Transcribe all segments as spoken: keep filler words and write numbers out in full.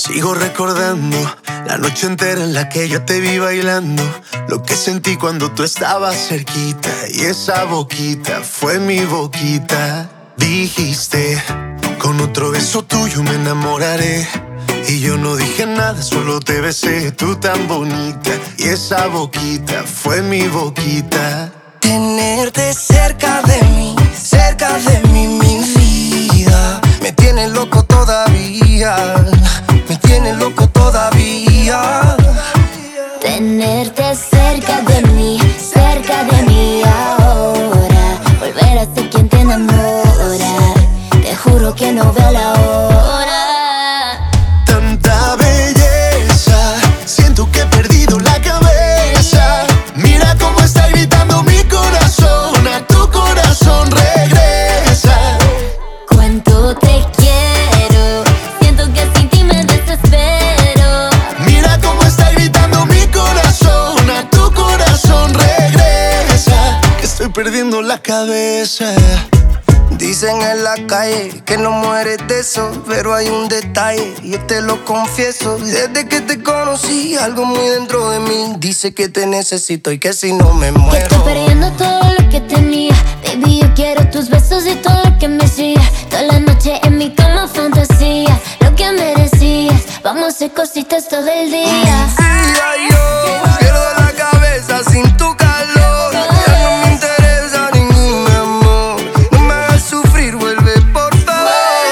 Sigo recordando la noche entera en la que yo te vi bailando, lo que sentí cuando tú estabas cerquita, y esa boquita fue mi boquita. Dijiste, con otro beso tuyo me enamoraré, y yo no dije nada, solo te besé. Tú tan bonita, y esa boquita fue mi boquita. Tenerte cerca de mí, cerca de mí, mi vida, me tiene loco todavía, me tiene loco todavía. Tenerte cerca de mí, cerca de mí ahora, volver a ser quien te enamora, te juro que no veo la hora. Tanta belleza, siento que he perdido la cabeza. Mira cómo está gritando mi corazón, a tu corazón regresa. Cuánto te quiero, siento que sin ti me desespero. Mira cómo está gritando mi corazón, a tu corazón regresa, que estoy perdiendo la cabeza. Dicen en la calle que no mueres de eso, pero hay un detalle, yo te lo confieso. Desde que te conocí, algo muy dentro de mí dice que te necesito y que si no me muero. Que estoy perdiendo todo lo que tenía. Baby, yo quiero tus besos y todo lo que me hacía. Toda la noche en mi cama fantasía, lo que merecías. Vamos a hacer cositas todo el día. Sí, yo pierdo la cabeza sin tu calor. Ya no me interesa ningún amor. No me hagas sufrir, vuelve por favor.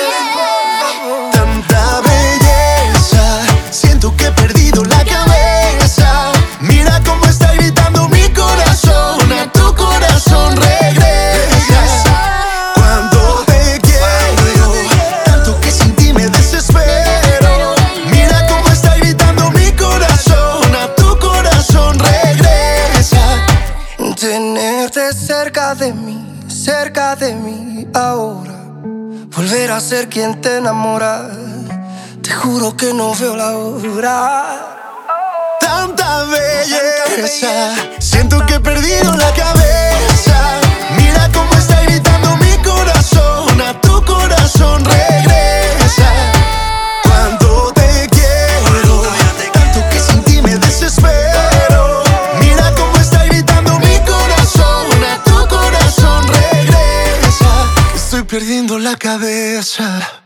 Tanta belleza, siento que he perdido la cabeza. Mira cómo está gritando mi corazón, a tu corazón regresa. Cuando te quiero, tanto que sin ti me desespero. Mira cómo está gritando mi corazón, a tu corazón regresa. Tenerte cerca de mí, cerca de mí ahora, volver a ser quien te enamora, te juro que no veo la hora. Tanta belleza, siento que he perdido la cabeza. Mira cómo está gritando mi corazón, a tu corazón regresa. Cuando te quiero, tanto que sin ti me desespero. Mira cómo está gritando mi corazón, a tu corazón regresa, que estoy perdiendo la cabeza.